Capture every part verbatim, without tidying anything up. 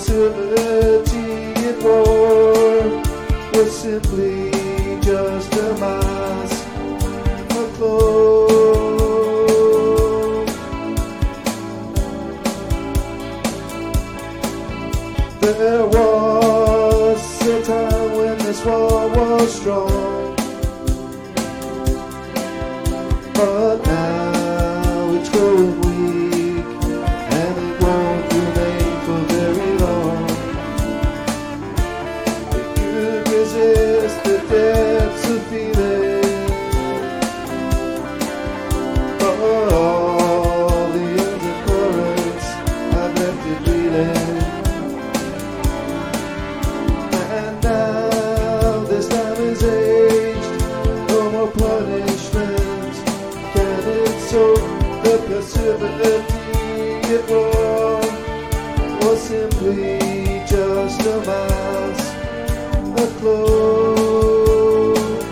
passivity in war was simply just a mask of clothes. There was a time when this war was strong, but now it's growing weak, and it won't remain for very long. It could resist the depths of feeling, but all the undercurrents have left it reeling. And now this time is aged, no more punishment can it soak the passivity it wore was simply just a mask of clothes.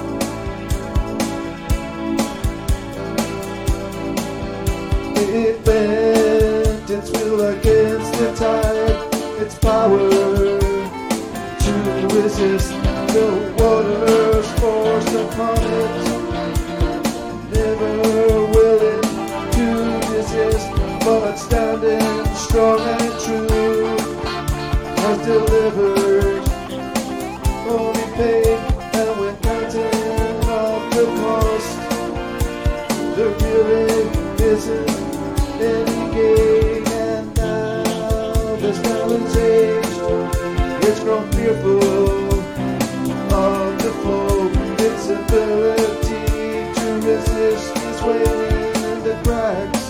It bent its will against the tide, its power to resist the waters forced upon it, never willing to resist, but standing strong and true, has delivered only pain, and when counting up the cost, there really isn't any gain. And now this balance aged, it's grown fearful of the flow, its ability to resist is waning, and the cracks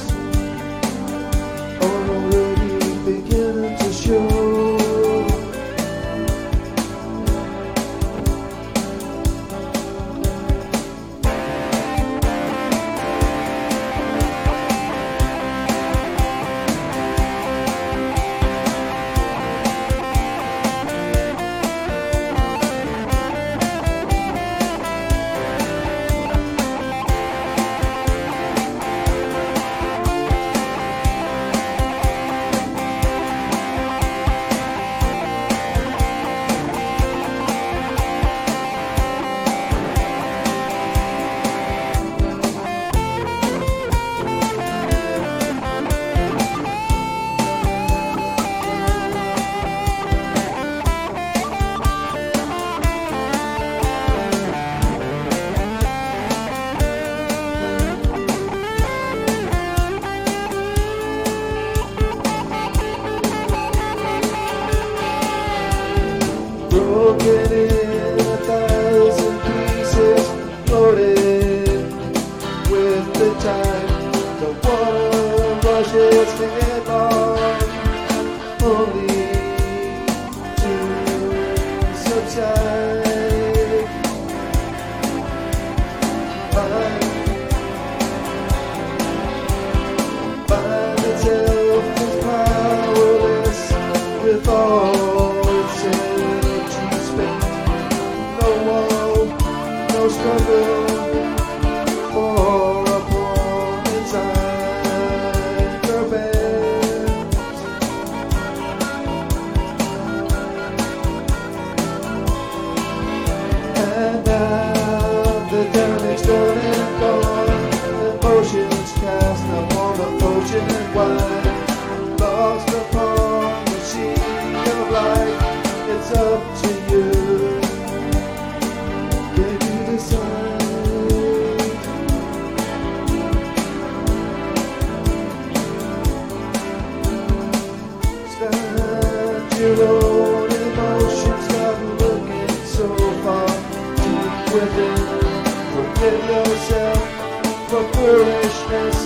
are already beginning to show. Broken in a thousand pieces, floating with the tide. The water rushes headlong, only to subside. Find, find itself is powerless with all its energy spent. No wall, no struggle for opponent's anchor bent. And now the damage done and gone, emotions cast upon the ocean wide, lost upon the sea of light. It's up to you. Can you decide? Stand your own emotions, stop looking so far deep within. Forgive yourself for foolishness